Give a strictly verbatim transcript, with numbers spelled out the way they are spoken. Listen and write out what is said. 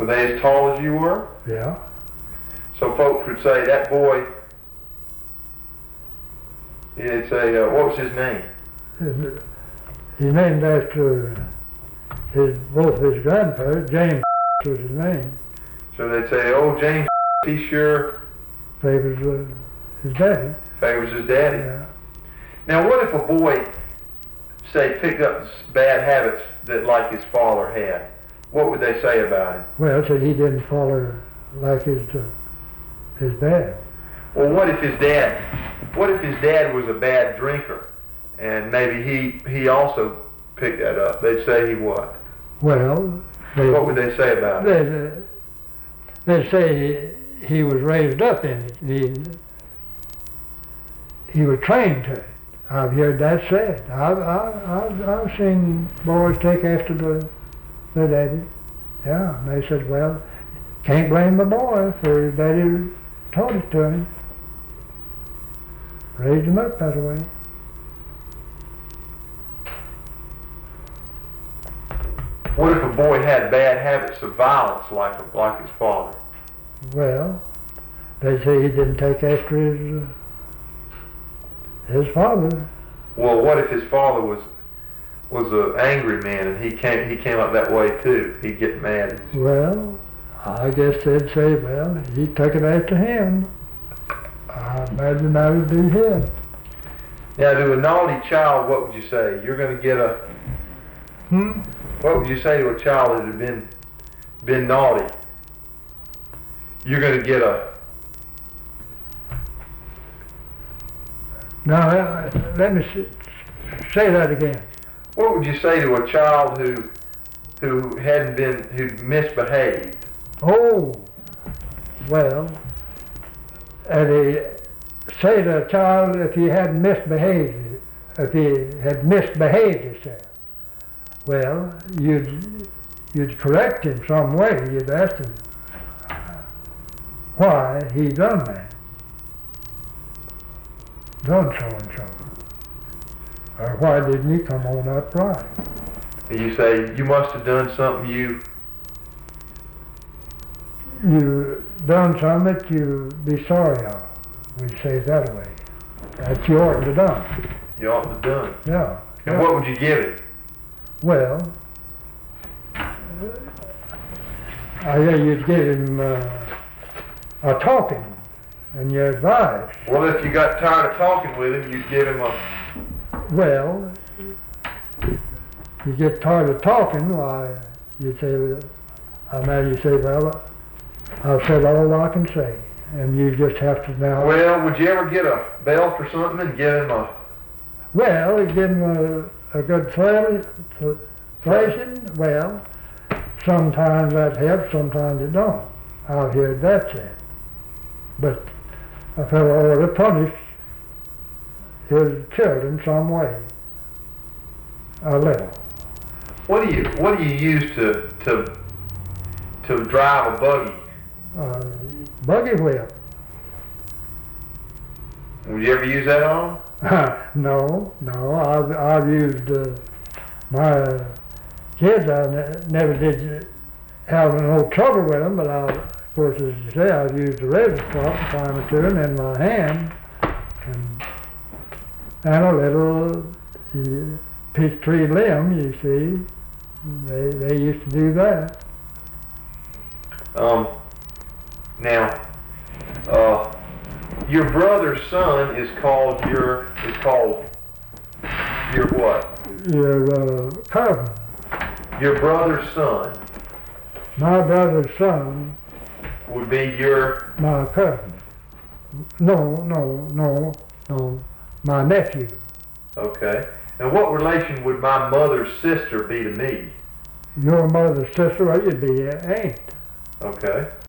Were they as tall as you were? Yeah. So folks would say, that boy, they'd say, uh, what was his name? His, he's named after his, both his grandparents. James was his name. So they'd say, oh, James, he sure favors uh, his daddy. favors his daddy. Yeah. Now what if a boy, say, picked up bad habits that like his father had? What would they say about him? Well, said he didn't follow like his uh, his dad. Well, what if his dad, what if his dad was a bad drinker, and maybe he he also picked that up? They'd say he what? Well, they, What would they say about it? They'd, uh, they'd say he, he was raised up in it. He, he was trained to it. I've heard that said. I've, I've, I've, I've seen boys take after the, their daddy. Yeah, and they said, well, can't blame the boy for his daddy taught it to him. Raised him up that way. What if a boy had bad habits of violence like like his father? Well, they say he didn't take after his uh, his father. Well, what if his father was was an angry man and he came he came up that way too? He'd get mad. Well, I guess they'd say, well, he took it after him. I imagine that would be him. Now, to a naughty child, what would you say? You're going to get a. Hmm? What would you say to a child that had been been naughty? You're going to get a. Now, uh, let me s- say that again. What would you say to a child who who hadn't been who misbehaved? Oh, well, and he say to a child if he had misbehaved, if he had misbehaved himself, well, you'd you'd correct him some way. You'd ask him why he done that, done so and so, or why didn't he come on upright? And you say you must have done something you. You done something that you be sorry of. We say it that way. That you ought to have done. You ought to have done. Yeah. And yeah. what would you give him? Well, I yeah, you'd give him uh, a talking and your advice. Well, if you got tired of talking with him, you'd give him a. Well, you get tired of talking, why, you say, I imagine you say, well, I've said all I can say, and you just have to now. Well, would you ever get a belt or something and give him a. Well, you give him a, a good thra- th- thrashing. Well, sometimes that helps, sometimes it don't. I've heard that said. But a fellow ought to punish his children some way, a little. What do you What do you use to to to drive a buggy? Uh, buggy whip. Would you ever use that on? no, no. I've I've used uh, my kids. I ne- never did have no trouble with them, but I, of course, as you say, I've used the razor strop to time it to them in my hand, and and a little uh, peach tree limb. You see, they they used to do that. Um. Now, uh, your brother's son is called your is called your what? Your uh, cousin, Your brother's son my brother's son, would be your. my cousin. No, no, no, no, my nephew. Okay. And what relation would my mother's sister be to me? Your mother's sister, well, you'd be an aunt. Okay.